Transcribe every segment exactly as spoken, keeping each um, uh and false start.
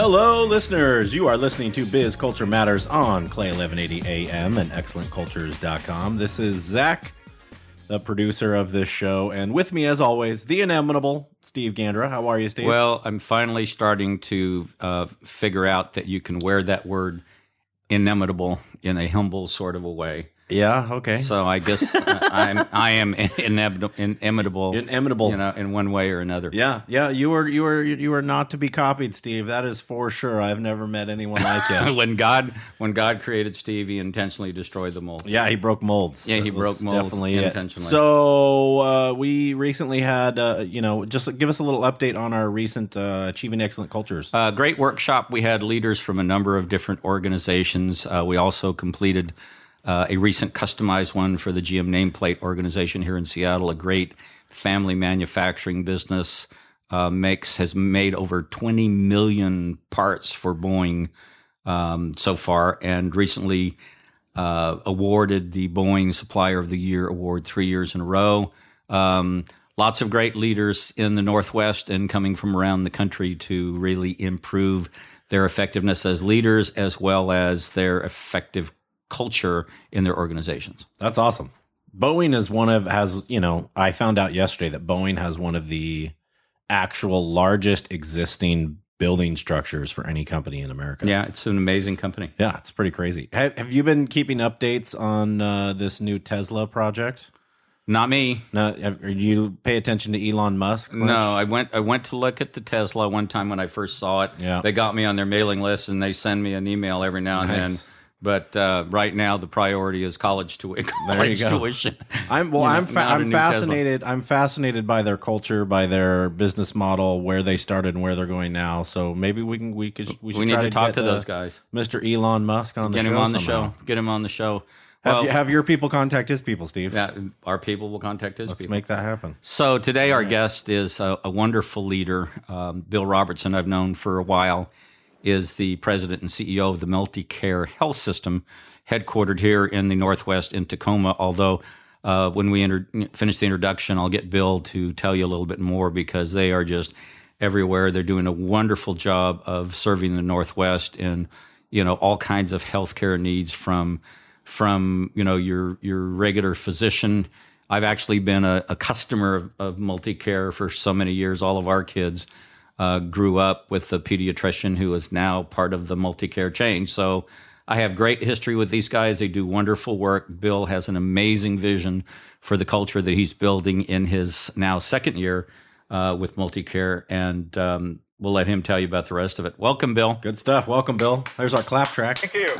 Hello, listeners. You are listening to Biz Culture Matters on Clay eleven eighty A M and excellent cultures dot com. This is Zach, the producer of this show, and with me, as always, the inimitable Steve Gandra. How are you, Steve? Well, I'm finally starting to uh, figure out that you can wear that word inimitable in a humble sort of a way. Yeah, okay. So I guess uh, I'm I am inimitable, inimitable, inimitable, you know, in one way or another. Yeah, yeah. You were you were you were not to be copied, Steve. That is for sure. I've never met anyone like you. when God when God created Steve, He intentionally destroyed the mold. Yeah, he broke molds. Yeah, he that broke molds definitely intentionally. It. So uh, we recently had, uh, you know, just give us a little update on our recent uh, Achieving Excellent Cultures. Uh, great workshop. We had leaders from a number of different organizations. Uh, we also completed Uh, a recent customized one for the G M nameplate organization here in Seattle, a great family manufacturing business, uh, makes has made over twenty million parts for Boeing um, so far, and recently uh, awarded the Boeing Supplier of the Year award three years in a row. Um, lots of great leaders in the Northwest and coming from around the country to really improve their effectiveness as leaders as well as their effective culture in their organizations. That's awesome. Boeing is one of, has, you know, I found out yesterday that Boeing has one of the actual largest existing building structures for any company in America. Yeah, it's an amazing company. Yeah, it's pretty crazy. Have, have you been keeping updates on uh, this new Tesla project? Not me. No, have, do you pay attention to Elon Musk much? No, I went I went to look at the Tesla one time when I first saw it. Yeah. They got me on their mailing list and they send me an email every now and Nice. then. But uh, right now, the priority is college, tu- college tuition. I'm well. You know, I'm fa- not a I'm new fascinated. I'm fascinated by their culture, by their business model, where they started and where they're going now. So maybe we can we could we should We need try to to talk get, to uh, those guys. Mister Elon Musk on the Get show. him on the somehow. show. Get him on the show. Have, Well, you- have your people contact his people, Steve. that, our people will contact his Let's people. make that happen. So today, our guest is a, a wonderful leader, um, Bill Robertson. I've known for a while. Is the president and C E O of the MultiCare Health System, headquartered here in the Northwest in Tacoma. Although uh, when we inter- finish the introduction, I'll get Bill to tell you a little bit more because they are just everywhere. They're doing a wonderful job of serving the Northwest in, you know, all kinds of healthcare needs from from you know your your regular physician. I've actually been a, a customer of, of MultiCare for so many years. All of our kids uh, grew up with a pediatrician who is now part of the MultiCare chain. So I have great history with these guys. They do wonderful work. Bill has an amazing vision for the culture that he's building in his now second year uh, with MultiCare, and um, we'll let him tell you about the rest of it. Welcome, Bill. Good stuff. Welcome, Bill. There's our clap track. Thank you.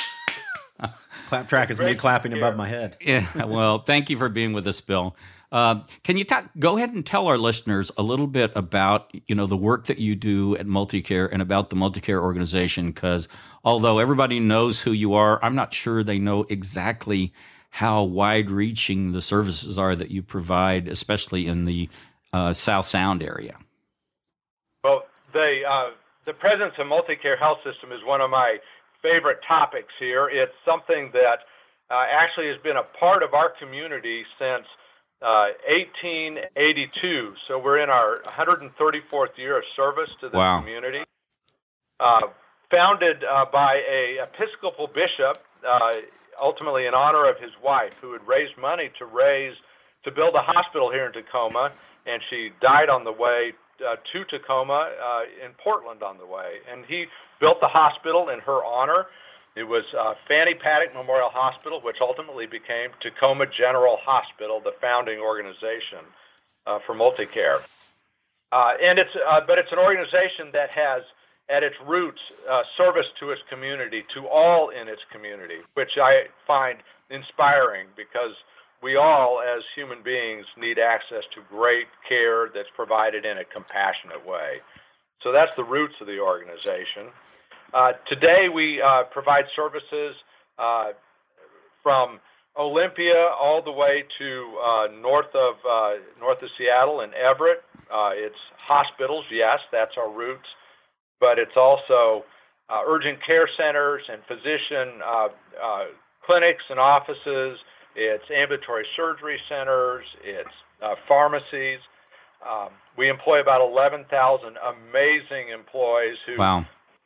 Clap track is me Great clapping to be above here. my head. Yeah, well, thank you for being with us, Bill. Uh, can you talk, go ahead and tell our listeners a little bit about, you know, the work that you do at MultiCare and about the MultiCare organization? Because although everybody knows who you are, I'm not sure they know exactly how wide-reaching the services are that you provide, especially in the uh, South Sound area. Well, the uh, the presence of MultiCare Health System is one of my favorite topics here. It's something that uh, actually has been a part of our community since uh, eighteen eighty-two. So we're in our one hundred thirty-fourth year of service to the Wow. community. Uh, founded uh, by a Episcopal bishop, uh, ultimately in honor of his wife, who had raised money to raise to build a hospital here in Tacoma, and she died on the way uh, to Tacoma, uh, in Portland on the way. And he built the hospital in her honor. It was uh, Fanny Paddock Memorial Hospital, which ultimately became Tacoma General Hospital, the founding organization uh, for MultiCare. Uh, and it's, uh, but it's an organization that has, at its roots, uh, service to its community, to all in its community, which I find inspiring because we all, as human beings, need access to great care that's provided in a compassionate way. So that's the roots of the organization. Uh, today, we uh, provide services uh, from Olympia all the way to uh, north of uh, north of Seattle and Everett. Uh, it's hospitals, yes, that's our roots, but it's also uh, urgent care centers and physician uh, uh, clinics and offices. It's ambulatory surgery centers. It's uh, pharmacies. Um, we employ about eleven thousand amazing employees who Wow.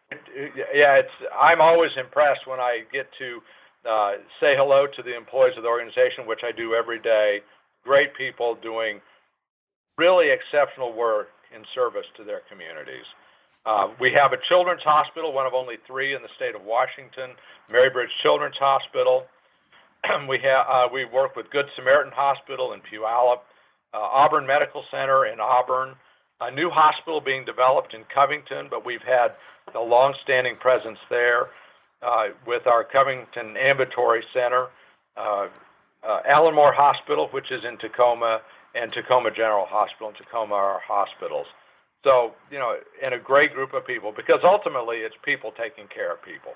Yeah, it's. I'm always impressed when I get to uh, say hello to the employees of the organization, which I do every day. Great people doing really exceptional work in service to their communities. Uh, we have a children's hospital, one of only three in the state of Washington, Mary Bridge Children's Hospital. we have uh, we work with Good Samaritan Hospital in Puyallup, uh, Auburn Medical Center in Auburn, a new hospital being developed in Covington, but we've had a long-standing presence there uh, with our Covington Ambulatory Center, uh, uh, Allenmore Hospital, which is in Tacoma, and Tacoma General Hospital and Tacoma are our hospitals. So, you know, and a great group of people, because ultimately it's people taking care of people.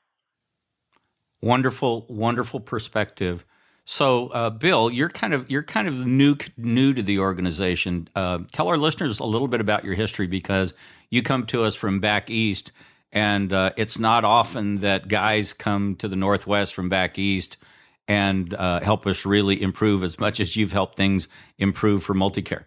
Wonderful, wonderful perspective. So, uh, Bill, you're kind of you're kind of new new to the organization. Uh, tell our listeners a little bit about your history, because you come to us from back east, and uh, it's not often that guys come to the Northwest from back east and uh, help us really improve as much as you've helped things improve for MultiCare.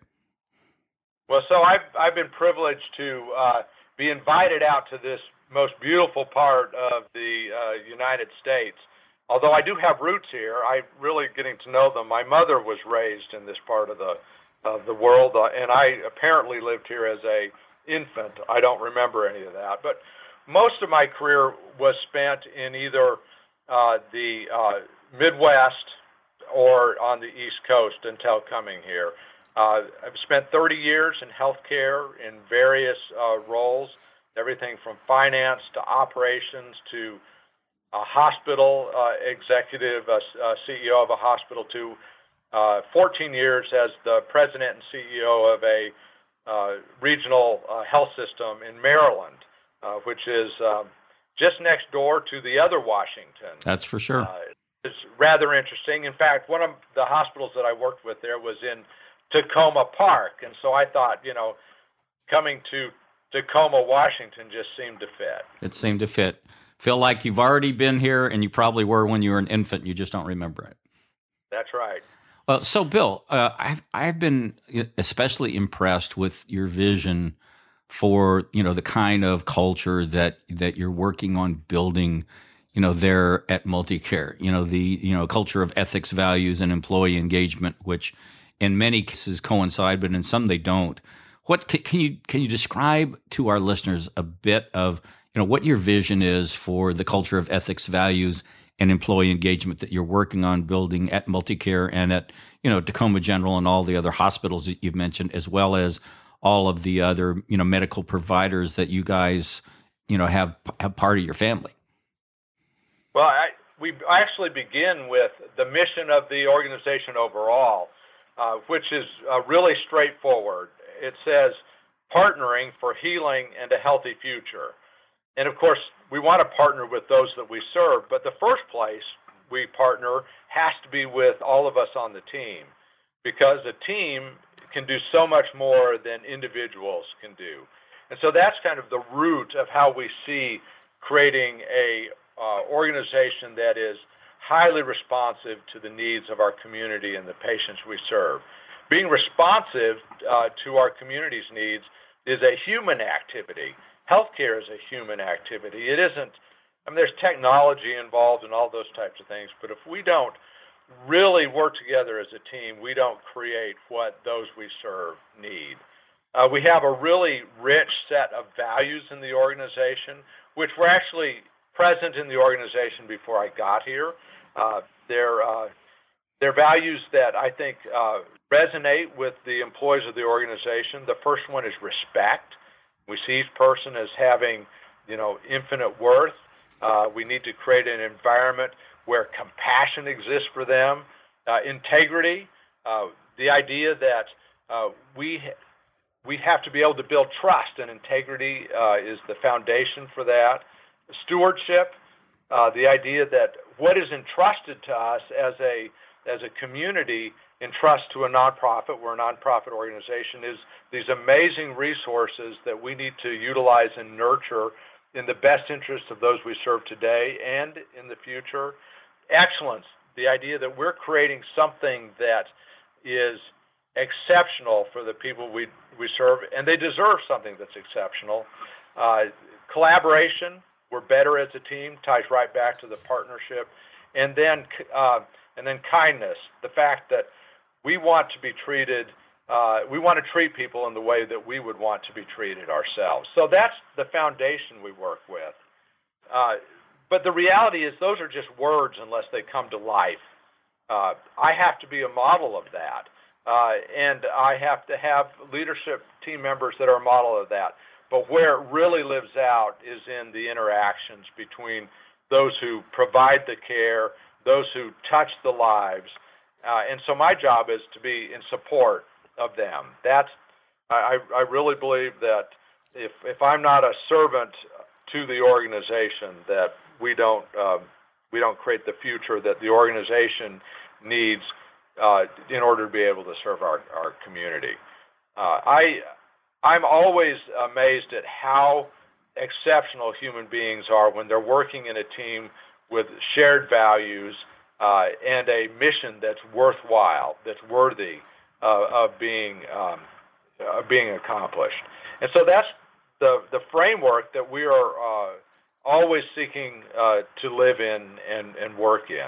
Well, so I've I've been privileged to uh, be invited out to this most beautiful part of the uh, United States. Although I do have roots here, I'm really getting to know them. My mother was raised in this part of the of the world, uh, and I apparently lived here as a infant. I don't remember any of that, but most of my career was spent in either uh, the uh, Midwest or on the East Coast until coming here. Uh, I've spent thirty years in healthcare in various uh, roles, everything from finance to operations to a hospital uh, executive, a, a C E O of a hospital, to uh, fourteen years as the president and C E O of a uh, regional uh, health system in Maryland, uh, which is um, just next door to the other Washington. That's for sure. Uh, it's rather interesting. In fact, one of the hospitals that I worked with there was in Tacoma Park, and so I thought, you know, coming to Tacoma, Washington just seemed to fit. It seemed to fit. Feel like you've already been here, and you probably were when you were an infant. You just don't remember it. That's right. Well, so Bill, uh, I've I've been especially impressed with your vision for, you know, the kind of culture that that you're working on building, you know, there at MultiCare. You know, the you know culture of ethics, values, and employee engagement, which in many cases coincide, but in some they don't. What can you can you describe to our listeners a bit of, you know, what your vision is for the culture of ethics, values, and employee engagement that you're working on building at MultiCare and at, you know, Tacoma General and all the other hospitals that you've mentioned, as well as all of the other, you know, medical providers that you guys, you know, have have part of your family? Well, I, we actually begin with the mission of the organization overall, uh, which is uh, really straightforward. It says partnering for healing and a healthy future. And of course, we want to partner with those that we serve, but the first place we partner has to be with all of us on the team, because a team can do so much more than individuals can do. And so that's kind of the root of how we see creating a uh, organization that is highly responsive to the needs of our community and the patients we serve. Being responsive uh, to our community's needs is a human activity. Healthcare is a human activity. It isn't, I mean, there's technology involved and all those types of things, but if we don't really work together as a team, we don't create what those we serve need. Uh, we have a really rich set of values in the organization, which were actually present in the organization before I got here. Uh, they're, uh, they're values that I think uh, resonate with the employees of the organization. The first one is respect. We see each person as having, you know, infinite worth. Uh, we need to create an environment where compassion exists for them. Uh, integrity, uh, the idea that uh, we we have to be able to build trust, and integrity uh, is the foundation for that. Stewardship, uh, the idea that what is entrusted to us as a as a community entrust to a nonprofit, we're a nonprofit organization, is these amazing resources that we need to utilize and nurture in the best interest of those we serve today and in the future. Excellence, the idea that we're creating something that is exceptional for the people we we serve, and they deserve something that's exceptional. Uh, collaboration, we're better as a team, ties right back to the partnership. And then, uh, and then kindness, the fact that we want to be treated, uh, we want to treat people in the way that we would want to be treated ourselves. So that's the foundation we work with. Uh, but the reality is those are just words unless they come to life. Uh, I have to be a model of that. Uh, and I have to have leadership team members that are a model of that. But where it really lives out is in the interactions between those who provide the care, those who touch the lives. Uh, and so my job is to be in support of them. That's, I, I really believe that if, if I'm not a servant to the organization, that we don't, um, we don't create the future that the organization needs uh, in order to be able to serve our, our community. Uh, I, I'm always amazed at how exceptional human beings are when they're working in a team with shared values uh, and a mission that's worthwhile, that's worthy uh, of being um, uh, being accomplished. And so that's the the framework that we are uh, always seeking uh, to live in and, and work in.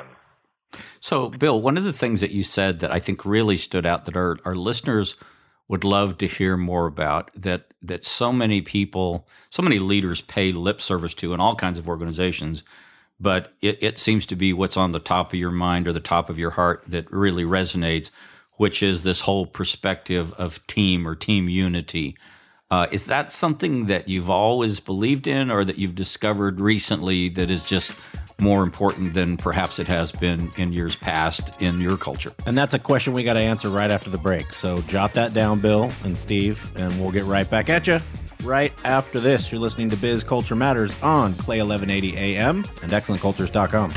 So, Bill, one of the things that you said that I think really stood out that our, our listeners would love to hear more about, that that so many people, so many leaders pay lip service to in all kinds of organizations, but it, it seems to be what's on the top of your mind or the top of your heart that really resonates, which is this whole perspective of team or team unity. Uh, is that something that you've always believed in or that you've discovered recently that is just more important than perhaps it has been in years past in your culture? And that's a question we got to answer right after the break. So jot that down, Bill and Steve, and we'll get right back at you right after this. You're listening to Biz Culture Matters on Clay eleven eighty A M and excellent cultures dot com.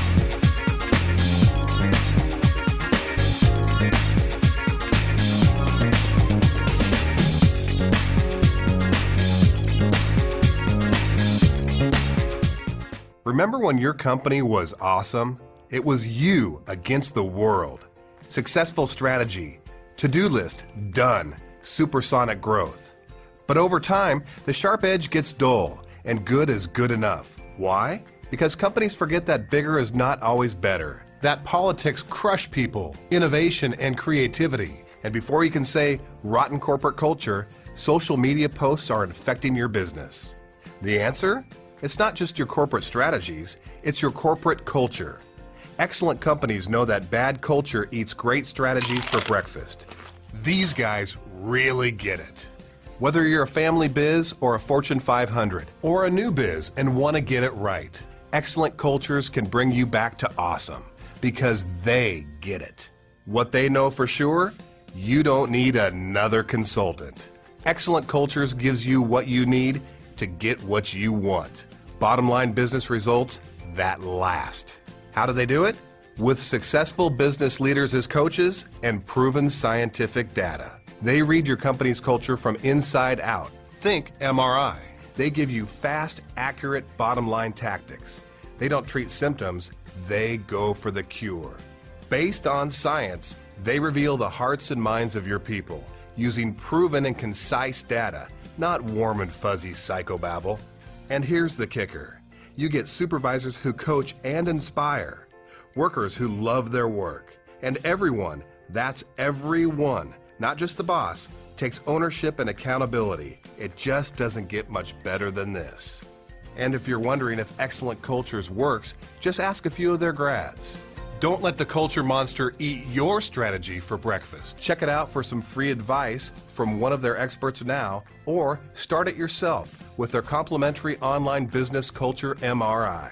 Remember when your company was awesome? It was you against the world. Successful strategy, to-do list, done, supersonic growth. But over time, the sharp edge gets dull, and good is good enough. Why? Because companies forget that bigger is not always better. That politics crush people, innovation, and creativity. And before you can say rotten corporate culture, social media posts are infecting your business. The answer? It's not just your corporate strategies, it's your corporate culture. Excellent companies know that bad culture eats great strategies for breakfast. These guys really get it. Whether you're a family biz or a Fortune five hundred, or a new biz and want to get it right, excellent cultures can bring you back to awesome because they get it. What they know for sure? You don't need another consultant. Excellent cultures gives you what you need to get what you want. Bottom line business results that last. How do they do it? With successful business leaders as coaches and proven scientific data. They read your company's culture from inside out. Think M R I. They give you fast, accurate bottom line tactics. They don't treat symptoms, they go for the cure. Based on science, they reveal the hearts and minds of your people using proven and concise data, not warm and fuzzy psychobabble. And here's the kicker. You get supervisors who coach and inspire, workers who love their work, and everyone, that's everyone, not just the boss, takes ownership and accountability. It just doesn't get much better than this. And if you're wondering if Excellent Cultures works, just ask a few of their grads. Don't let the culture monster eat your strategy for breakfast. Check it out for some free advice from one of their experts now, or start it yourself with their complimentary online business culture M R I.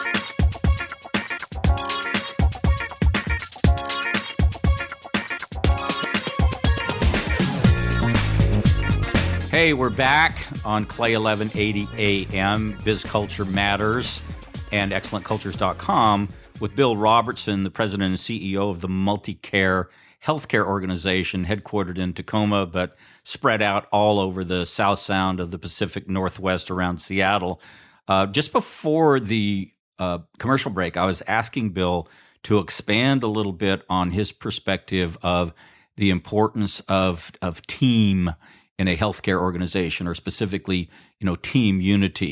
Hey, we're back on Clay eleven eighty A M, Biz Culture Matters, and excellent cultures dot com with Bill Robertson, the president and C E O of the MultiCare Healthcare Organization, headquartered in Tacoma, but spread out all over the South Sound of the Pacific Northwest around Seattle. Uh, just before the uh, commercial break, I was asking Bill to expand a little bit on his perspective of the importance of of team in a healthcare organization, or specifically, you know, team unity.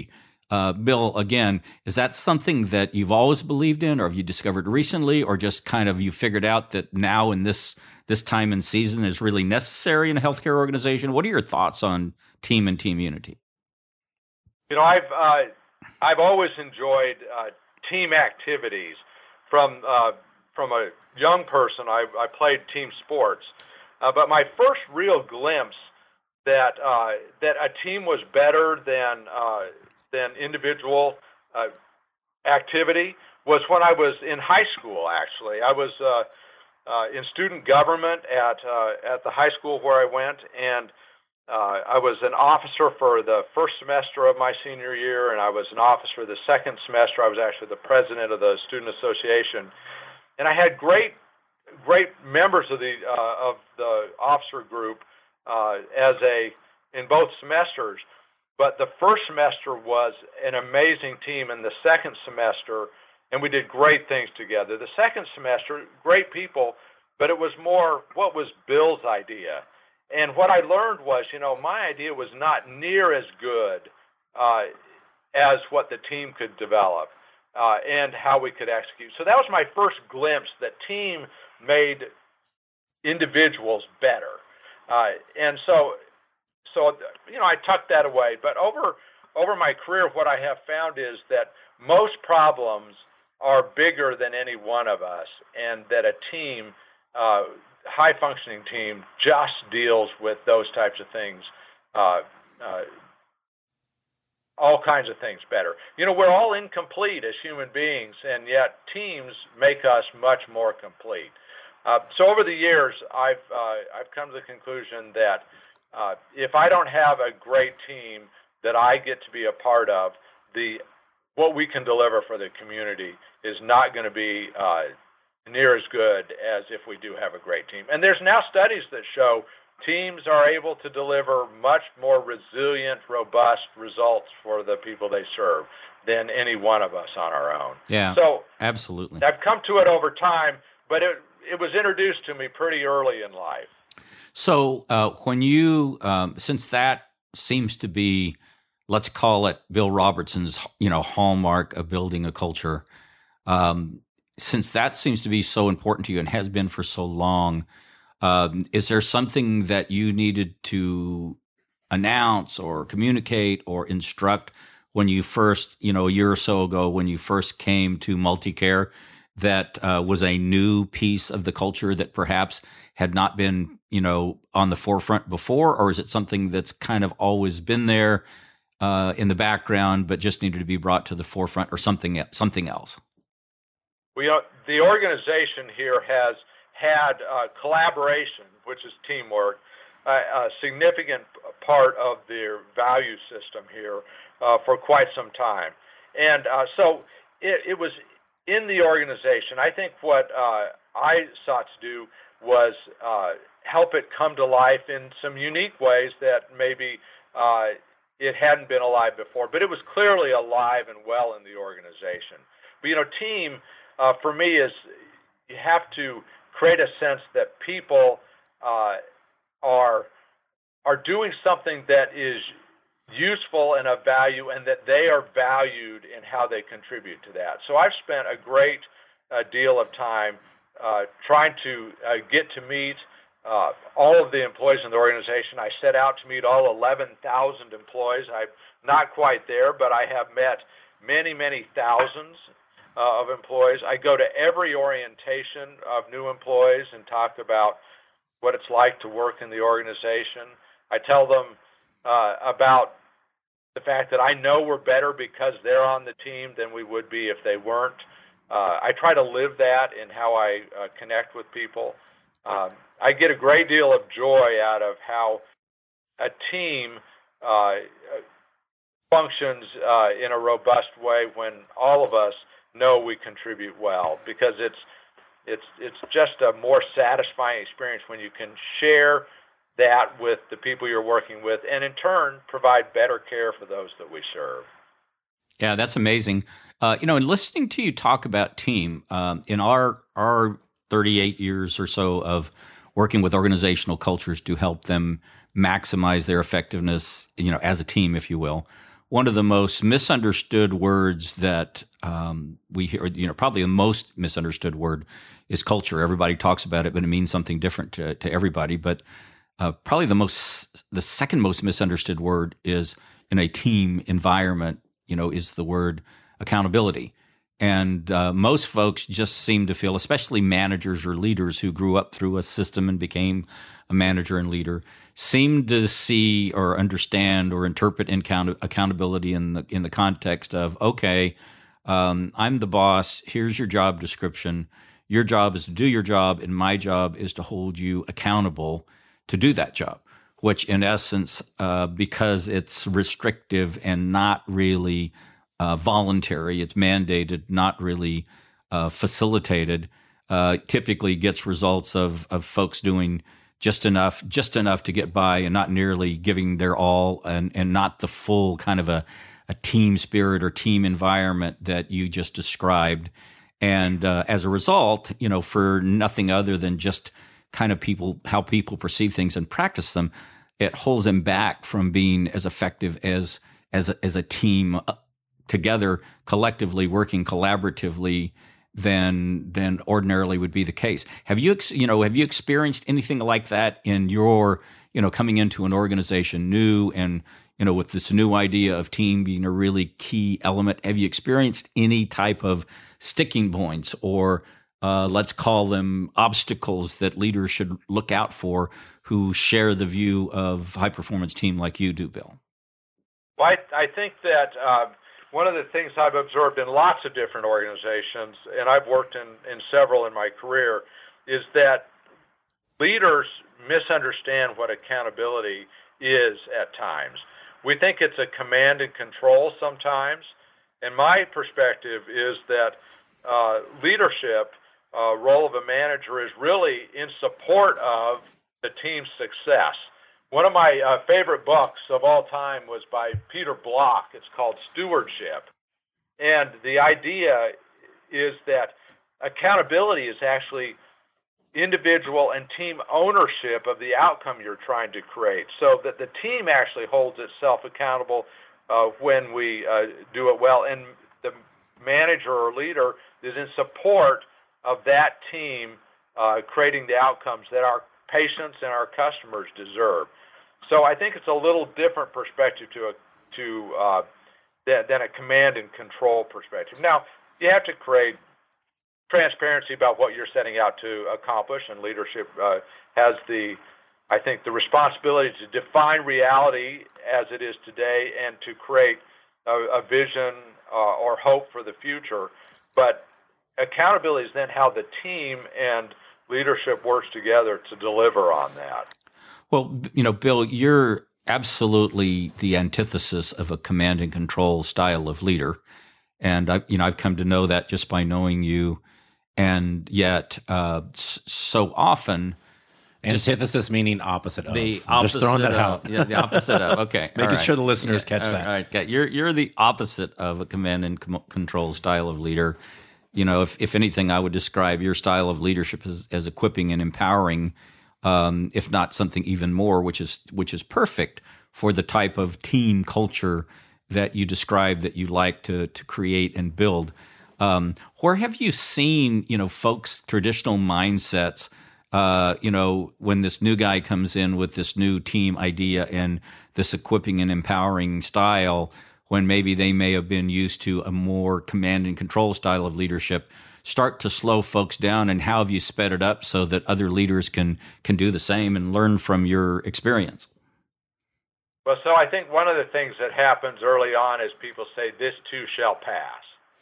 Uh, Bill, again, is that something that you've always believed in, or have you discovered recently, or just kind of you figured out that now in this this time and season is really necessary in a healthcare organization? What are your thoughts on team and team unity? You know, I've uh, I've always enjoyed uh, team activities. From uh, from a young person, I, I played team sports, uh, but my first real glimpse that uh, that a team was better than uh, than individual uh, activity was when I was in high school. Actually, I was uh, uh, in student government at uh, at the high school where I went, and uh, I was an officer for the first semester of my senior year, and I was an officer the second semester. I was actually the president of the student association, and I had great great members of the uh, of the officer group uh, as a in both semesters. But the first semester was an amazing team, and the second semester, and we did great things together. The second semester, great people, but it was more what was Bill's idea. And what I learned was, you know, my idea was not near as good uh, as what the team could develop uh, and how we could execute. So that was my first glimpse that team made individuals better. Uh, and so So, you know, I tucked that away. But over over my career, what I have found is that most problems are bigger than any one of us, and that a team, uh, high-functioning team, just deals with those types of things, uh, uh, all kinds of things better. You know, we're all incomplete as human beings, and yet teams make us much more complete. Uh, so over the years, I've uh, I've come to the conclusion that Uh, if I don't have a great team that I get to be a part of, the what we can deliver for the community is not going to be uh, near as good as if we do have a great team. And there's now studies that show teams are able to deliver much more resilient, robust results for the people they serve than any one of us on our own. Yeah, so absolutely. I've come to it over time, but it it was introduced to me pretty early in life. So uh, when you, um, since that seems to be, let's call it Bill Robertson's, you know, hallmark of building a culture, um, since that seems to be so important to you and has been for so long, um, is there something that you needed to announce or communicate or instruct when you first, you know, a year or so ago, when you first came to MultiCare, that uh, was a new piece of the culture that perhaps had not been, you know, on the forefront before? Or is it something that's kind of always been there uh, in the background, but just needed to be brought to the forefront, or something something else? Well, you know, the organization here has had uh, collaboration, which is teamwork, uh, a significant part of their value system here uh, for quite some time. And uh, so it, it was in the organization. I think what uh, I sought to do was uh, help it come to life in some unique ways that maybe uh, it hadn't been alive before, but it was clearly alive and well in the organization. But, you know, team, uh, for me, is you have to create a sense that people uh, are are doing something that is useful and of value, and that they are valued in how they contribute to that. So I've spent a great uh, deal of time uh, trying to uh, get to meet uh, all of the employees in the organization. I set out to meet all eleven thousand employees. I'm not quite there, but I have met many, many thousands uh, of employees. I go to every orientation of new employees and talk about what it's like to work in the organization. I tell them Uh, about the fact that I know we're better because they're on the team than we would be if they weren't. Uh, I try to live that in how I uh, connect with people. Um, I get a great deal of joy out of how a team uh, functions uh, in a robust way when all of us know we contribute well, because it's it's it's just a more satisfying experience when you can share that with the people you're working with, and in turn provide better care for those that we serve. Yeah, that's amazing. Uh, you know, in listening to you talk about team, um, in our our thirty-eight years or so of working with organizational cultures to help them maximize their effectiveness, you know, as a team, if you will, one of the most misunderstood words that um, we hear, you know, probably the most misunderstood word is culture. Everybody talks about it, but it means something different to, to everybody. But uh, probably the most, the second most misunderstood word is in a team environment, you know, is the word accountability. And uh, most folks just seem to feel, especially managers or leaders who grew up through a system and became a manager and leader, seem to see or understand or interpret account- accountability in the in the context of, okay, um, I'm the boss. Here's your job description. Your job is to do your job, and my job is to hold you accountable to do that job. Which, in essence, uh, because it's restrictive and not really uh, voluntary, it's mandated, not really uh, facilitated, uh, typically gets results of of folks doing just enough, just enough to get by, and not nearly giving their all, and and not the full kind of a, a team spirit or team environment that you just described. And uh, as a result, you know, for nothing other than just kind of people, how people perceive things and practice them, it holds them back from being as effective as as a, as a team together, collectively working collaboratively than than ordinarily would be the case. Have you ex, you know have you experienced anything like that in your, you know, coming into an organization new and, you know, with this new idea of team being a really key element? Have you experienced any type of sticking points or uh, let's call them obstacles that leaders should look out for who share the view of high performance team like you do, Bill? Well, I, I think that uh, one of the things I've observed in lots of different organizations, and I've worked in, in several in my career, is that leaders misunderstand what accountability is at times. We think it's a command and control sometimes, and my perspective is that uh, leadership, uh, role of a manager, is really in support of the team's success. One of my uh, favorite books of all time was by Peter Block. It's called Stewardship. And the idea is that accountability is actually individual and team ownership of the outcome you're trying to create, so that the team actually holds itself accountable uh, when we uh, do it well. And the manager or leader is in support of that team uh, creating the outcomes that our patients and our customers deserve. So I think it's a little different perspective to a to uh, than, than a command and control perspective. Now, you have to create transparency about what you're setting out to accomplish, and leadership uh, has the, I think, the responsibility to define reality as it is today and to create a, a vision uh, or hope for the future. But accountability is then how the team and leadership works together to deliver on that. Well, you know, Bill, you're absolutely the antithesis of a command and control style of leader. And I, you know, I've come to know that just by knowing you. And yet, uh, so often, antithesis meaning opposite of. The I'm opposite just throwing that of, out. Yeah, the opposite of. Okay, making right. sure the listeners yeah, catch all that. All right, okay. You're you're the opposite of a command and com- control style of leader. You know, if if anything, I would describe your style of leadership as, as equipping and empowering, um, if not something even more, which is which is perfect for the type of team culture that you describe that you like to to create and build. Um, where have you seen, you know, folks' traditional mindsets, uh, you know, when this new guy comes in with this new team idea and this equipping and empowering style, when maybe they may have been used to a more command and control style of leadership, start to slow folks down? And how have you sped it up so that other leaders can can do the same and learn from your experience? Well, so I think one of the things that happens early on is people say, this too shall pass.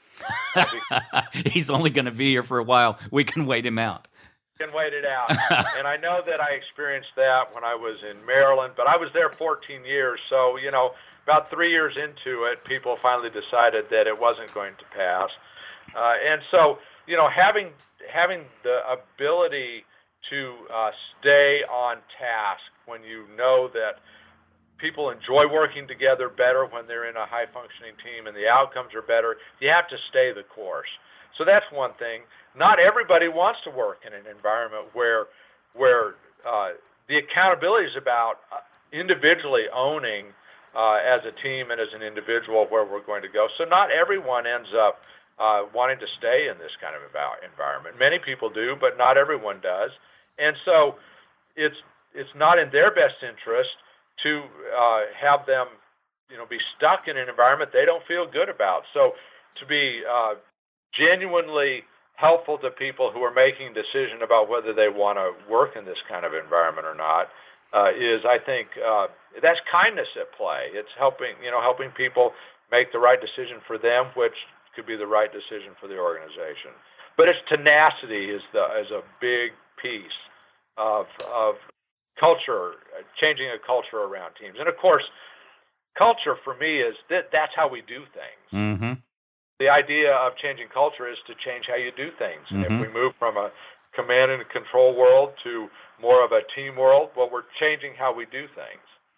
He's only going to be here for a while. We can wait him out. Can wait it out. And I know that I experienced that when I was in Maryland, but I was there fourteen years. So, you know, about three years into it, people finally decided that it wasn't going to pass. Uh, and so, you know, having having the ability to uh, stay on task when you know that people enjoy working together better when they're in a high-functioning team and the outcomes are better, you have to stay the course. So that's one thing. Not everybody wants to work in an environment where where uh, the accountability is about individually owning uh, as a team and as an individual where we're going to go. So not everyone ends up uh, wanting to stay in this kind of environment. Many people do, but not everyone does. And so it's it's not in their best interest to uh, have them, you know, be stuck in an environment they don't feel good about. So to be uh, genuinely helpful to people who are making a decision about whether they want to work in this kind of environment or not uh, is, I think, uh, that's kindness at play. It's helping, you know, helping people make the right decision for them, which could be the right decision for the organization. But it's tenacity is the is a big piece of of culture, changing a culture around teams. And of course, culture for me is that that's how we do things. Mm-hmm. The idea of changing culture is to change how you do things. And Mm-hmm. if we move from a command and control world to more of a team world, well, we're changing how we do things.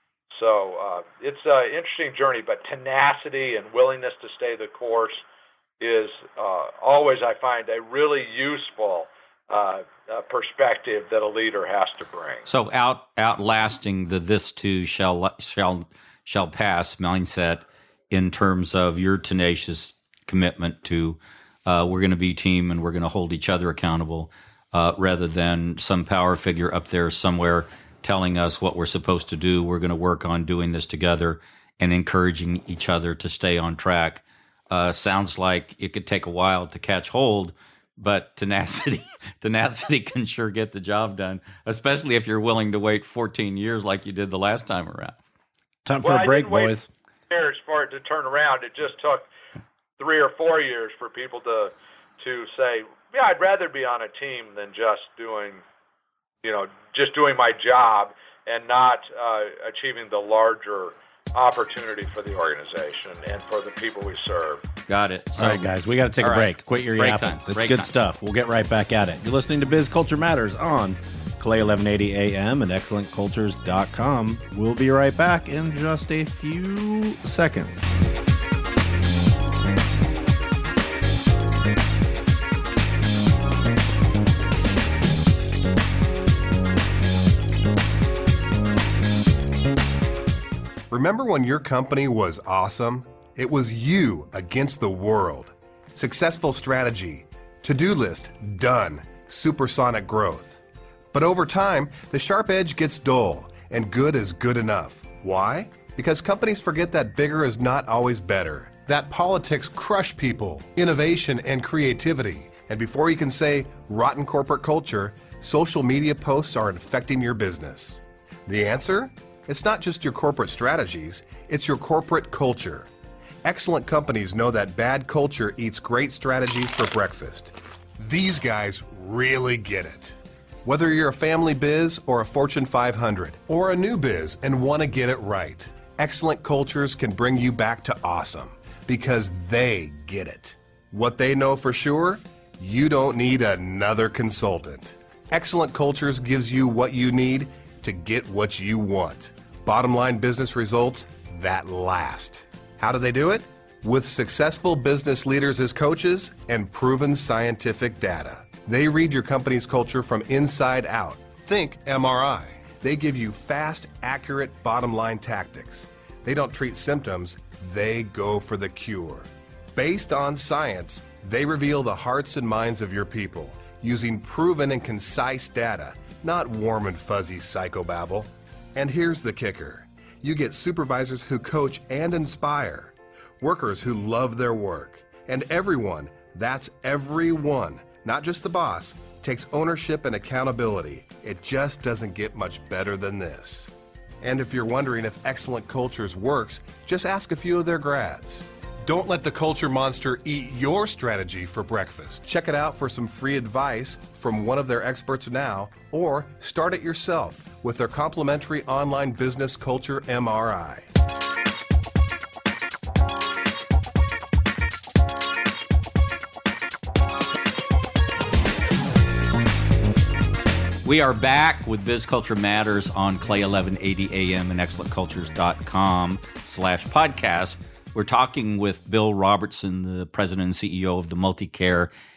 So uh, it's an interesting journey, but tenacity and willingness to stay the course is uh, always, I find, a really useful uh, uh, perspective that a leader has to bring. So out outlasting the "this too shall shall shall pass" mindset in terms of your tenacious commitment to uh, we're going to be team and we're going to hold each other accountable, uh, rather than some power figure up there somewhere telling us what we're supposed to do. We're going to work on doing this together and encouraging each other to stay on track. Uh, sounds like it could take a while to catch hold, but tenacity tenacity can sure get the job done, especially if you're willing to wait fourteen years like you did the last time around. Time for well, a break, I didn't wait boys. years for it to turn around. It just took three or four years for people to to say, yeah, I'd rather be on a team than just doing, you know, just doing my job and not uh, achieving the larger opportunity for the organization and for the people we serve. Got it. So, All right, guys, we got to take all a right. break. Quit your Break yapping. time. It's Break good time. stuff. We'll get right back at it. You're listening to Biz Culture Matters on Clay eleven eighty A M and excellent cultures dot com. We'll be right back in just a few seconds. Remember when your company was awesome? It was you against the world. Successful strategy, to-do list, done, supersonic growth. But over time, the sharp edge gets dull, and good is good enough. Why? Because companies forget that bigger is not always better. That politics crush people, innovation, and creativity. And before you can say rotten corporate culture, social media posts are infecting your business. The answer? It's not just your corporate strategies, it's your corporate culture. Excellent companies know that bad culture eats great strategies for breakfast. These guys really get it. Whether you're a family biz or a Fortune five hundred, or a new biz and want to get it right, excellent cultures can bring you back to awesome because they get it. What they know for sure? You don't need another consultant. Excellent cultures gives you what you need to get what you want. Bottom line business results that last. How do they do it? With successful business leaders as coaches and proven scientific data. They read your company's culture from inside out. Think M R I. They give you fast, accurate bottom line tactics. They don't treat symptoms, they go for the cure. Based on science, they reveal the hearts and minds of your people using proven and concise data, not warm and fuzzy psychobabble. And here's the kicker. You get supervisors who coach and inspire, workers who love their work, and everyone, that's everyone, not just the boss, takes ownership and accountability. It just doesn't get much better than this. And if you're wondering if Excellent Cultures works, just ask a few of their grads. Don't let the culture monster eat your strategy for breakfast. Check it out for some free advice from one of their experts now, or start it yourself with their complimentary online business culture M R I. We are back with Biz Culture Matters on Clay eleven eighty A M and excellent cultures dot com slash podcast. We're talking with Bill Robertson, the president and C E O of the MultiCare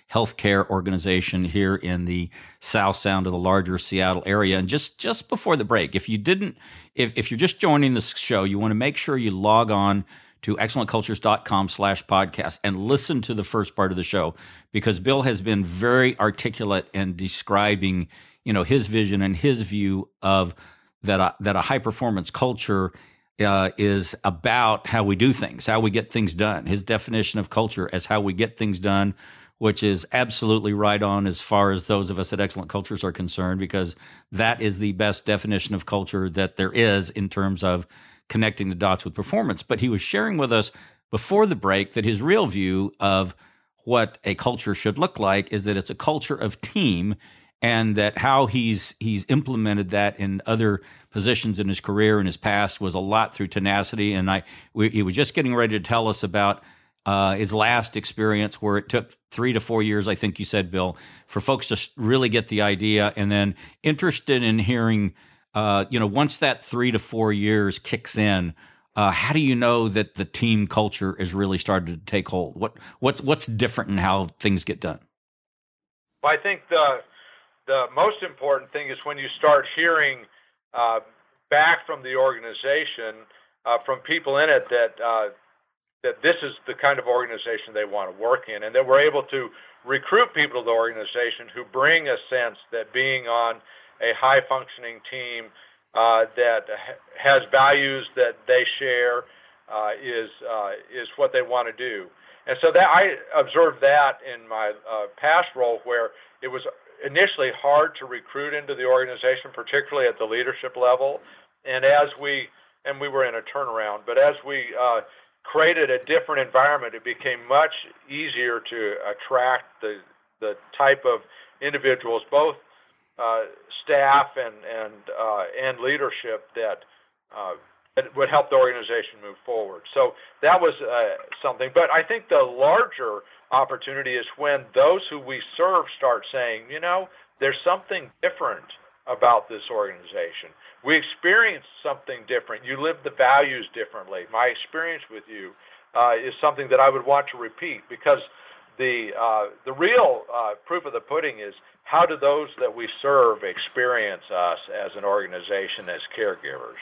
healthcare organization here in the South Sound of the larger Seattle area. And just, just before the break, if you didn't, if, if you're just joining this show, you want to make sure you log on to excellentcultures.com slash podcast and listen to the first part of the show, because Bill has been very articulate in describing, you know, his vision and his view of that, a, that a high performance culture uh, is about how we do things, how we get things done. His definition of culture as how we get things done, which is absolutely right on as far as those of us at Excellent Cultures are concerned, because that is the best definition of culture that there is in terms of connecting the dots with performance. But he was sharing with us before the break that his real view of what a culture should look like is that it's a culture of team, and that how he's he's implemented that in other positions in his career in his past was a lot through tenacity. And I we, he was just getting ready to tell us about uh, his last experience, where it took three to four years, I think you said, Bill, for folks to really get the idea, and then interested in hearing Uh, you know, once that three to four years kicks in, uh, how do you know that the team culture is really started to take hold? What what's what's different in how things get done? Well, I think the the most important thing is when you start hearing uh, back from the organization, uh, from people in it, that uh, that this is the kind of organization they want to work in, and that we're able to recruit people to the organization who bring a sense that being on a high-functioning team uh, that ha- has values that they share uh, is uh, is what they want to do. And so that I observed that in my uh, past role, where it was initially hard to recruit into the organization, particularly at the leadership level. And as we and we were in a turnaround, but as we uh, created a different environment, it became much easier to attract the the type of individuals, both Uh, staff and and uh, and leadership that uh, that would help the organization move forward. So that was uh, something. But I think the larger opportunity is when those who we serve start saying, you know, there's something different about this organization. We experience something different. You live the values differently. My experience with you uh, is something that I would want to repeat, because the uh, the real uh, proof of the pudding is, how do those that we serve experience us as an organization, as caregivers?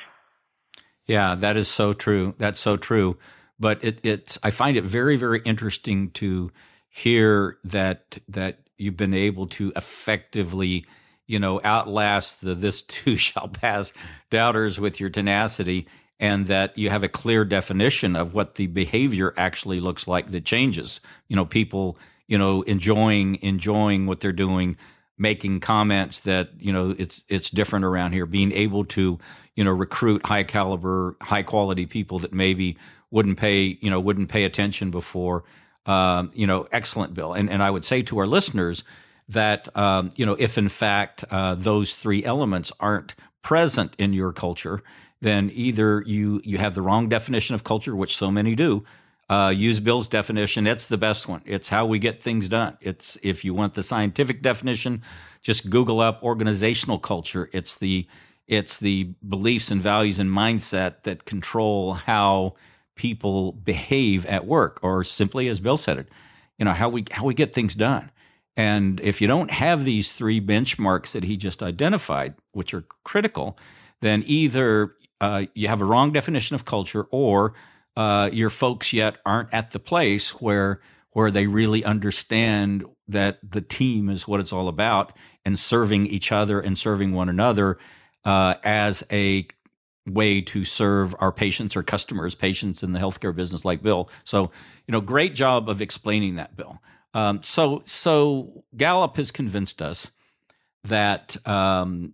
Yeah, that is so true. That's so true. But it, it's I find it very, very interesting to hear that that you've been able to effectively, you know, outlast the "this too shall pass" doubters with your tenacity, and that you have a clear definition of what the behavior actually looks like that changes. You know, people, you know, enjoying enjoying what they're doing, making comments that, you know, it's it's different around here, being able to, you know, recruit high caliber, high quality people that maybe wouldn't pay, you know, wouldn't pay attention before. Um, you know, excellent, Bill. And and I would say to our listeners that, um, you know, if in fact uh, those three elements aren't present in your culture, then either you you have the wrong definition of culture, which so many do. Uh, use Bill's definition. It's the best one. It's how we get things done. It's, if you want the scientific definition, just Google up organizational culture. It's the it's the beliefs and values and mindset that control how people behave at work, or simply, as Bill said it, you know, how we how we get things done. And if you don't have these three benchmarks that he just identified, which are critical, then either uh, you have a wrong definition of culture, or Uh, your folks yet aren't at the place where where they really understand that the team is what it's all about, and serving each other and serving one another uh, as a way to serve our patients or customers, patients in the healthcare business like Bill. So, you know, great job of explaining that, Bill. Um, so, so Gallup has convinced us that um,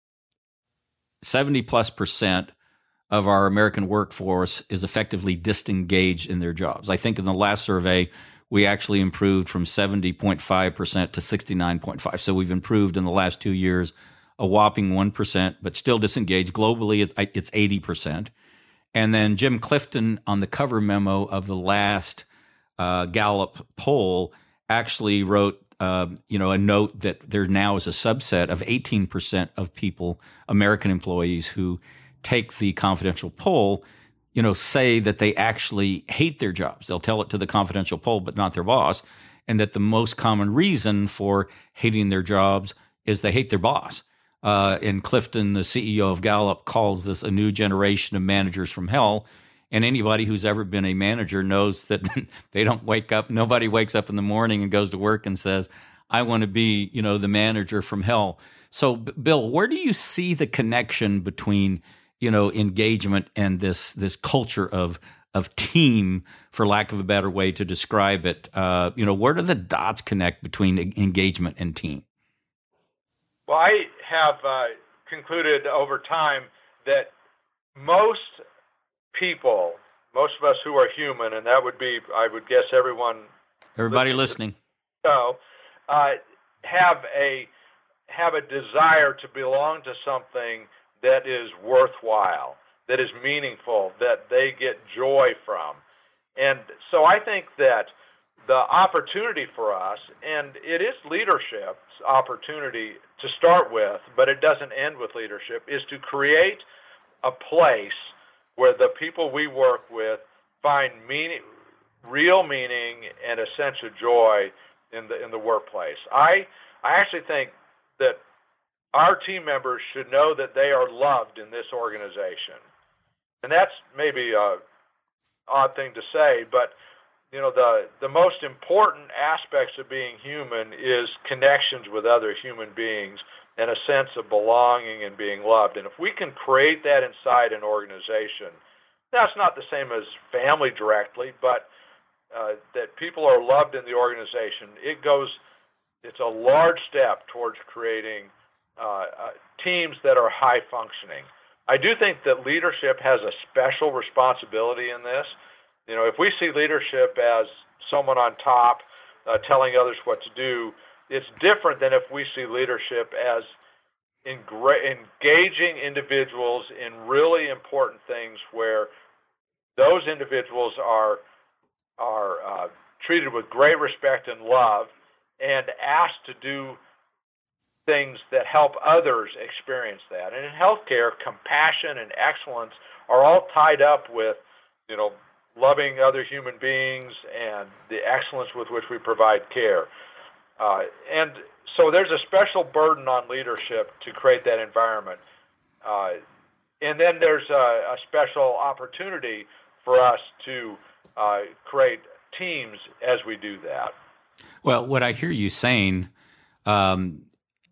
seventy plus percent of our American workforce is effectively disengaged in their jobs. I think in the last survey, we actually improved from seventy point five percent to sixty-nine point five. So we've improved in the last two years a whopping one percent, but still disengaged. Globally, it's eighty percent. And then Jim Clifton, on the cover memo of the last uh, Gallup poll, actually wrote uh, you know, a note that there now is a subset of eighteen percent of people, American employees, who take the confidential poll, you know, say that they actually hate their jobs. They'll tell it to the confidential poll, but not their boss. and that the most common reason for hating their jobs is they hate their boss. Uh, and Clifton, the C E O of Gallup, calls this a new generation of managers from hell. And anybody who's ever been a manager knows that they don't wake up, nobody wakes up in the morning and goes to work and says, I want to be, you know, the manager from hell. So, Bill, where do you see the connection between, you know, engagement and this this culture of of team, for lack of a better way to describe it? Uh, you know, where do the dots connect between engagement and team? Well, I have uh, concluded over time that most people, most of us who are human, and that would be, I would guess, everyone, everybody listening, so uh, have a have a desire to belong to something that is worthwhile, that is meaningful, that they get joy from. And so I think that the opportunity for us, and it is leadership's opportunity to start with, but it doesn't end with leadership, is to create a place where the people we work with find meaning, real meaning and a sense of joy in the in the workplace. I I actually think that our team members should know that they are loved in this organization. And that's maybe a odd thing to say, but you know, the the most important aspects of being human is connections with other human beings and a sense of belonging and being loved. And if we can create that inside an organization, that's not the same as family directly, but uh, that people are loved in the organization, it goes, it's a large step towards creating uh, uh, teams that are high functioning. I do think that leadership has a special responsibility in this. You know, if we see leadership as someone on top uh, telling others what to do, it's different than if we see leadership as engra- engaging individuals in really important things where those individuals are are uh, treated with great respect and love and asked to do things that help others experience that. And in healthcare, compassion and excellence are all tied up with, you know, loving other human beings and the excellence with which we provide care. Uh, and so there's a special burden on leadership to create that environment. Uh, and then there's a, a special opportunity for us to uh, create teams as we do that. Well, what I hear you saying um,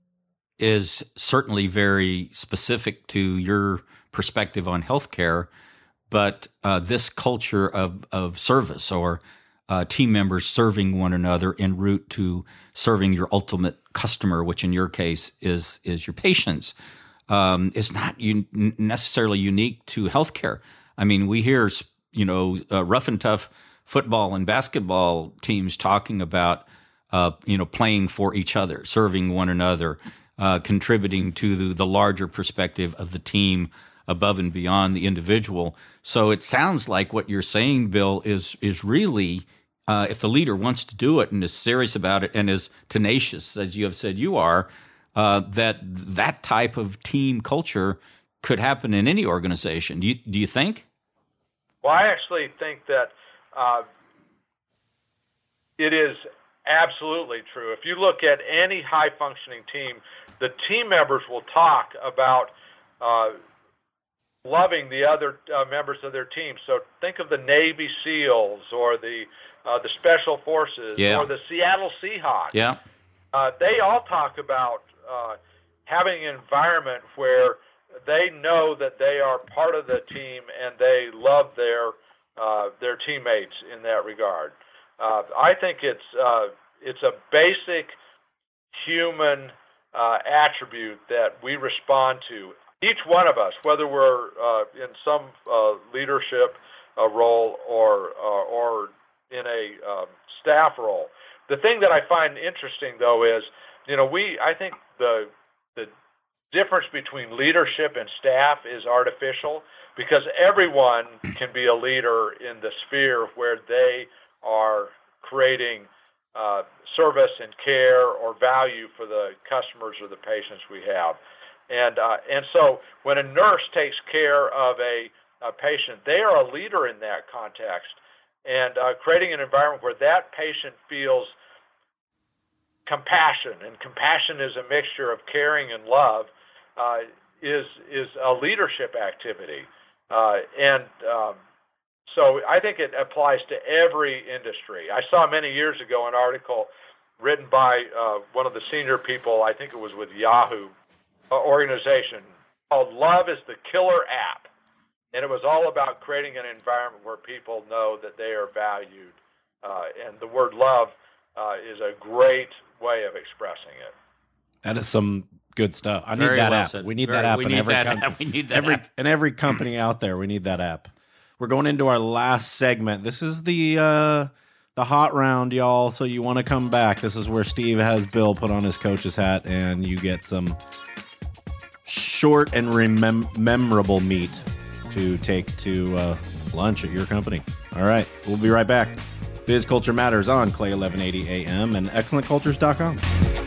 is certainly very specific to your perspective on healthcare, but uh, this culture of, of service or uh, team members serving one another en route to serving your ultimate customer, which in your case is is your patients, um, is not un- necessarily unique to healthcare. I mean, we hear, you know, uh, rough and tough football and basketball teams talking about, uh, you know, playing for each other, serving one another, uh, contributing to the, the larger perspective of the team above and beyond the individual. So it sounds like what you're saying, Bill, is is really, uh, if the leader wants to do it and is serious about it and is tenacious, as you have said you are, uh, that that type of team culture could happen in any organization. Do you, do you think? Well, I actually think that uh, it is absolutely true. If you look at any high-functioning team, the team members will talk about uh, loving the other uh, members of their team. So think of the Navy SEALs or the uh, the Special Forces yeah. or the Seattle Seahawks. Yeah, uh, they all talk about uh, having an environment where they know that they are part of the team and they love their uh, their teammates in that regard. Uh, I think it's uh, it's a basic human uh, attribute that we respond to. Each one of us, whether we're uh, in some uh, leadership uh, role or uh, or in a um, staff role. The thing that I find interesting, though, is you know we I think the the difference between leadership and staff is artificial because everyone can be a leader in the sphere where they are creating uh, service and care or value for the customers or the patients we have. And uh, and so when a nurse takes care of a, a patient, they are a leader in that context and uh, creating an environment where that patient feels compassion, and compassion is a mixture of caring and love, uh, is is a leadership activity. Uh, and um, so I think it applies to every industry. I saw many years ago an article written by uh, one of the senior people, I think it was with Yahoo uh, organization, called Love is the Killer App. And it was all about creating an environment where people know that they are valued. Uh, and the word love uh, is a great way of expressing it. That is some good stuff. I need Very that well app. said. We need Very- that app we in need every that com- app. We need that every app. in every company out there. We need that app. We're going into our last segment. This is the uh, the hot round, y'all. So you want to come back? This is where Steve has Bill put on his coach's hat, and you get some short and remem- memorable meat to take to uh, lunch at your company. All right, we'll be right back. Biz Culture Matters on Clay eleven eighty A M and excellent cultures dot com.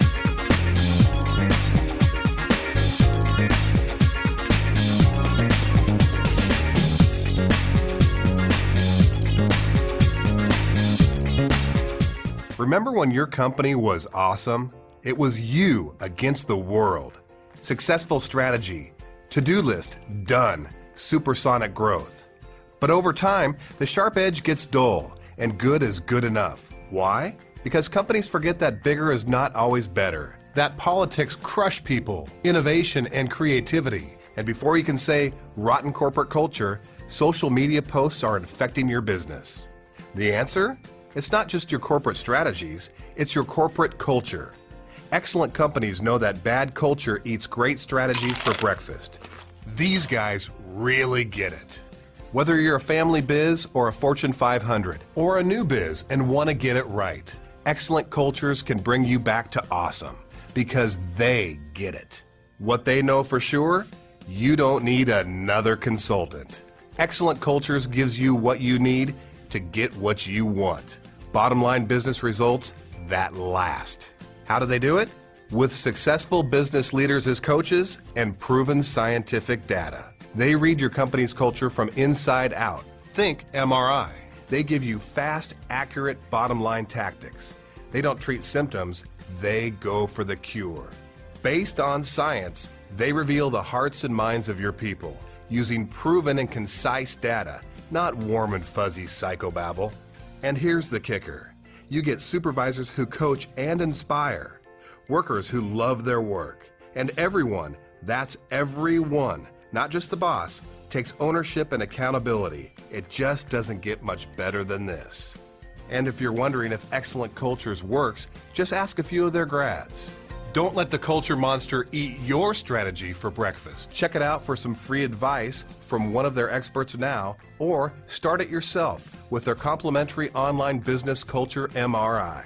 Remember when your company was awesome? It was you against the world. Successful strategy, to-do list, done, supersonic growth. But over time, the sharp edge gets dull, and good is good enough. Why? Because companies forget that bigger is not always better. That politics crush people, innovation, and creativity. And before you can say rotten corporate culture, social media posts are infecting your business. The answer? It's not just your corporate strategies, it's your corporate culture. Excellent companies know that bad culture eats great strategy for breakfast. These guys really get it. Whether you're a family biz or a Fortune five hundred, or a new biz and want to get it right, excellent cultures can bring you back to awesome because they get it. What they know for sure? You don't need another consultant. Excellent cultures gives you what you need to get what you want. Bottom line business results that last. How do they do it? With successful business leaders as coaches and proven scientific data. They read your company's culture from inside out. Think M R I. They give you fast, accurate bottom line tactics. They don't treat symptoms, they go for the cure. Based on science, they reveal the hearts and minds of your people using proven and concise data, not warm and fuzzy psychobabble. And here's the kicker. You get supervisors who coach and inspire, workers who love their work, and everyone, that's everyone, not just the boss, takes ownership and accountability. It just doesn't get much better than this. And if you're wondering if Excellent Cultures works, just ask a few of their grads. Don't let the culture monster eat your strategy for breakfast. Check it out for some free advice from one of their experts now, or start it yourself with their complimentary online business culture M R I.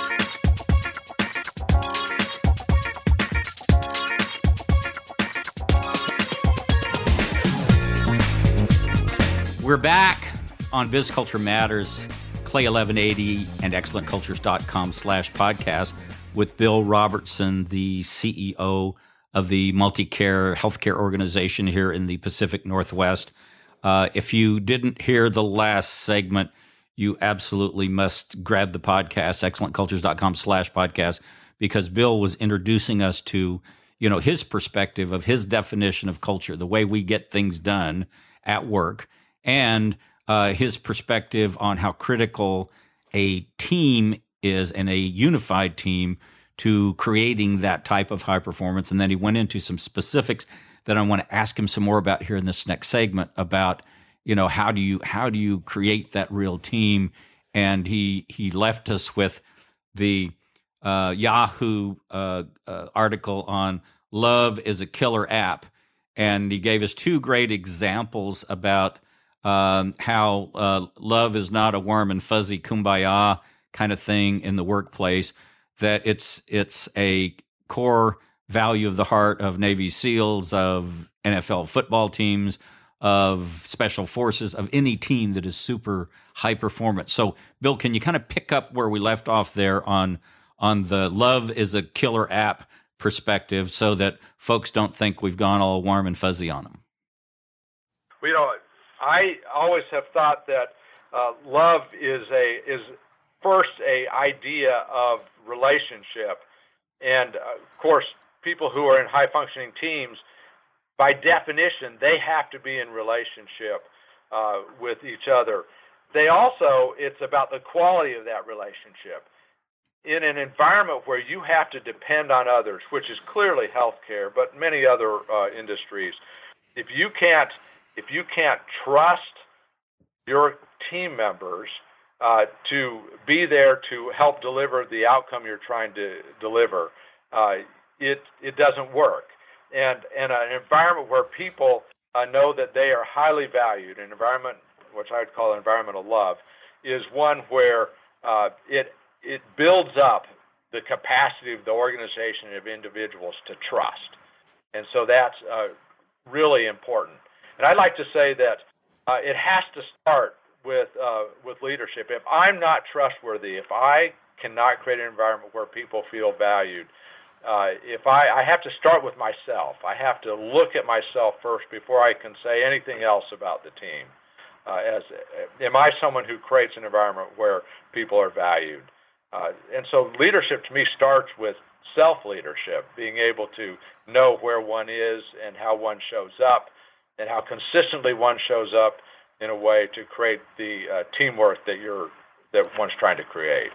We're back on Biz Culture Matters, Clay eleven eighty and excellent cultures dot com slash podcast with Bill Robertson, the C E O of the Multicare Healthcare Organization here in the Pacific Northwest. Uh, if you didn't hear the last segment, you absolutely must grab the podcast, excellent cultures dot com slash podcast, because Bill was introducing us to, you know, his perspective of his definition of culture, the way we get things done at work, and uh, his perspective on how critical a team is and a unified team to creating that type of high performance. And then he went into some specifics that I want to ask him some more about here in this next segment about, you know, how do you how do you create that real team? And he he left us with the uh, Yahoo uh, uh, article on Love is a Killer App, and he gave us two great examples about um, how uh, love is not a warm and fuzzy kumbaya kind of thing in the workplace, that it's it's a core value of the heart of Navy SEALs, of N F L football teams, of special forces, of any team that is super high performance. So, Bill, can you kind of pick up where we left off there on on the Love is a Killer App perspective, so that folks don't think we've gone all warm and fuzzy on them? You know, I always have thought that uh, love is a is first a idea of relationship. And, uh, of course, people who are in high-functioning teams, by definition, they have to be in relationship uh, with each other. They also, it's about the quality of that relationship. In an environment where you have to depend on others, which is clearly healthcare, but many other uh, industries, if you can't, if you can't trust your team members uh, to be there to help deliver the outcome you're trying to deliver, uh, it it doesn't work. And and an environment where people uh, know that they are highly valued, an environment which I would call an environment of love, is one where uh, it it builds up the capacity of the organization and of individuals to trust. And so that's uh, really important. And I'd like to say that uh, it has to start with uh, with leadership. If I'm not trustworthy, if I cannot create an environment where people feel valued, uh, if I, I have to start with myself. I have to look at myself first before I can say anything else about the team. Uh, as am I someone who creates an environment where people are valued? Uh, and so leadership to me starts with self-leadership, being able to know where one is and how one shows up and how consistently one shows up in a way to create the uh, teamwork that you're that one's trying to create.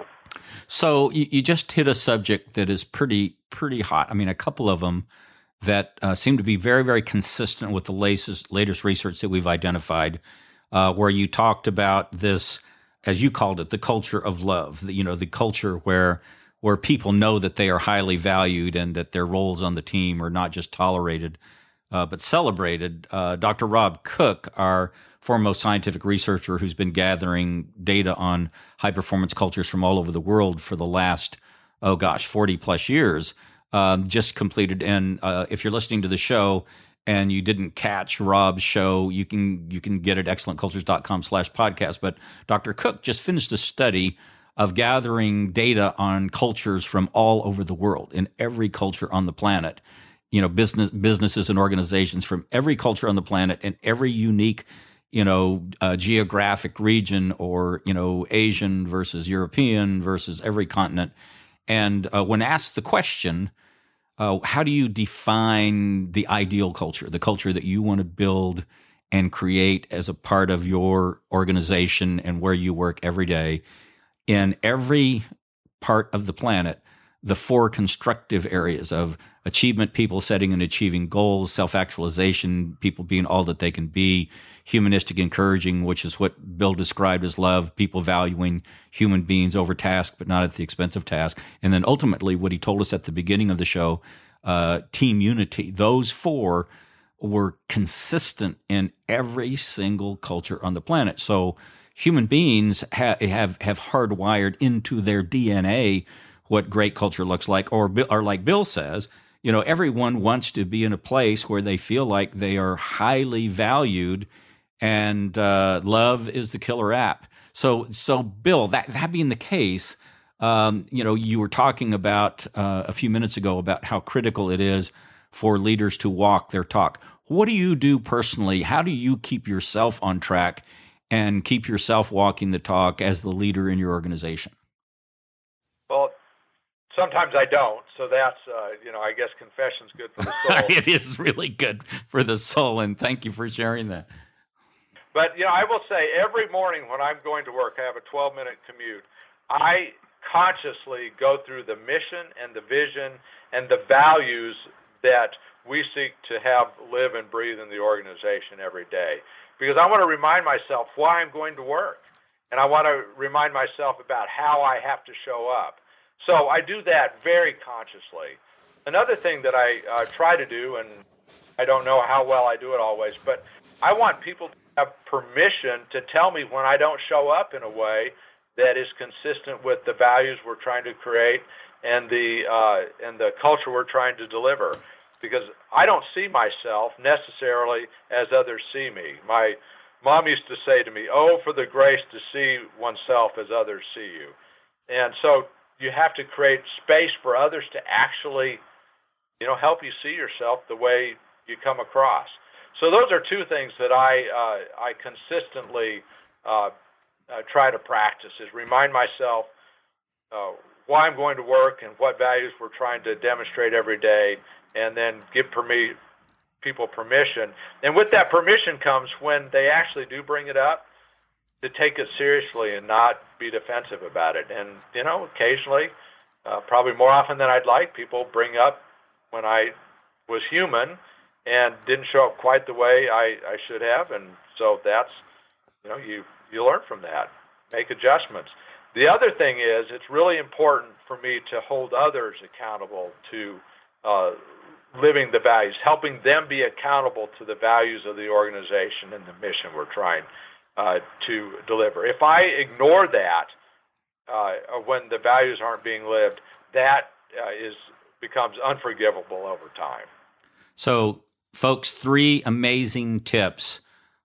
So you, you just hit a subject that is pretty pretty hot. I mean, a couple of them that uh, seem to be very, very consistent with the latest, latest research that we've identified, uh, where you talked about this, as you called it, the culture of love, the, you know, the culture where where people know that they are highly valued and that their roles on the team are not just tolerated, uh, but celebrated. Uh, Doctor Rob Cook, our foremost scientific researcher who's been gathering data on high-performance cultures from all over the world for the last, oh gosh, forty plus years, um, just completed. And uh, if you're listening to the show and you didn't catch Rob's show, you can you can get it at excellent cultures dot com slash podcast. But Doctor Cook just finished a study of gathering data on cultures from all over the world, in every culture on the planet. You know, business businesses and organizations from every culture on the planet and every unique, you know, uh, geographic region, or, you know, Asian versus European versus every continent. And uh, when asked the question, uh, how do you define the ideal culture, the culture that you want to build and create as a part of your organization and where you work every day, in every part of the planet, the four constructive areas of achievement, people setting and achieving goals, self-actualization, people being all that they can be, humanistic encouraging, which is what Bill described as love, people valuing human beings over task, but not at the expense of task. And then ultimately, what he told us at the beginning of the show, uh, team unity. Those four were consistent in every single culture on the planet. So human beings ha- have, have hardwired into their D N A what great culture looks like, or, or like Bill says, you know, everyone wants to be in a place where they feel like they are highly valued, and uh, love is the killer app. So, so Bill, that that being the case, um, you know, you were talking about uh, a few minutes ago about how critical it is for leaders to walk their talk. What do you do personally? How do you keep yourself on track and keep yourself walking the talk as the leader in your organization? Well, sometimes I don't, so that's, uh, you know, I guess confession's good for the soul. It is really good for the soul, and thank you for sharing that. But, you know, I will say every morning when I'm going to work, I have a twelve-minute commute, I consciously go through the mission and the vision and the values that we seek to have live and breathe in the organization every day. Because I want to remind myself why I'm going to work, and I want to remind myself about how I have to show up. So I do that very consciously. Another thing that I uh, try to do, and I don't know how well I do it always, but I want people to have permission to tell me when I don't show up in a way that is consistent with the values we're trying to create and the uh, and the culture we're trying to deliver. Because I don't see myself necessarily as others see me. My mom used to say to me, "Oh, for the grace to see oneself as others see you." And so you have to create space for others to actually, you know, help you see yourself the way you come across. So those are two things that I uh, I consistently uh, uh, try to practice: is remind myself uh, why I'm going to work and what values we're trying to demonstrate every day, and then give permi- people permission. And with that permission comes when they actually do bring it up, to take it seriously and not be defensive about it. And, you know, occasionally, uh, probably more often than I'd like, people bring up when I was human and didn't show up quite the way I, I should have. And so that's, you know, you, you learn from that, make adjustments. The other thing is, it's really important for me to hold others accountable to uh, living the values, helping them be accountable to the values of the organization and the mission we're trying uh, to deliver. If I ignore that uh, when the values aren't being lived, that uh, is becomes unforgivable over time. So, folks, three amazing tips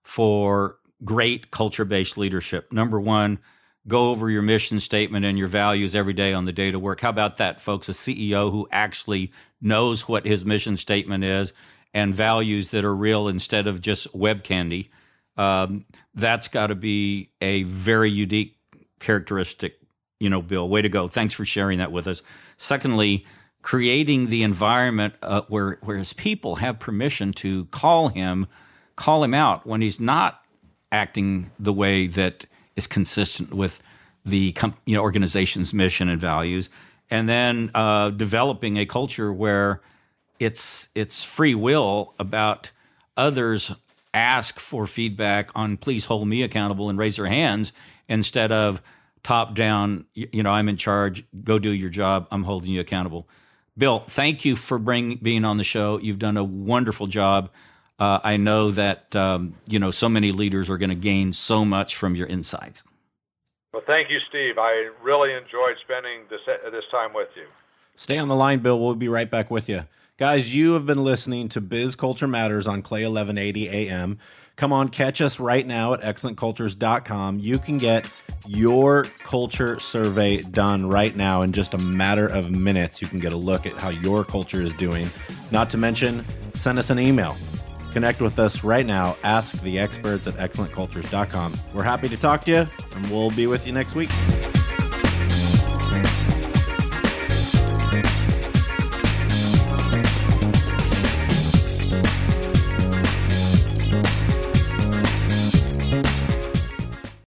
for great culture-based leadership. Number one, go over your mission statement and your values every day on the day to work. How about that, folks? A C E O who actually knows what his mission statement is and values that are real instead of just web candy. Um, that's got to be a very unique characteristic, you know, Bill. Way to go. Thanks for sharing that with us. Secondly, creating the environment uh, where, where his people have permission to call him, call him out when he's not acting the way that is consistent with the you know organization's mission and values, and then uh, developing a culture where it's it's free will about others ask for feedback on please hold me accountable and raise their hands instead of top down. You know, I'm in charge. Go do your job. I'm holding you accountable. Bill, thank you for bring, being on the show. You've done a wonderful job. Uh, I know that um, you know so many leaders are going to gain so much from your insights. Well, thank you, Steve. I really enjoyed spending this this time with you. Stay on the line, Bill. We'll be right back with you. Guys, you have been listening to Biz Culture Matters on Clay eleven eighty A M. Come on, catch us right now at excellent cultures dot com. You can get your culture survey done right now in just a matter of minutes. You can get a look at how your culture is doing. Not to mention, send us an email. Connect with us right now. Ask the experts at excellent cultures dot com. We're happy to talk to you, and we'll be with you next week.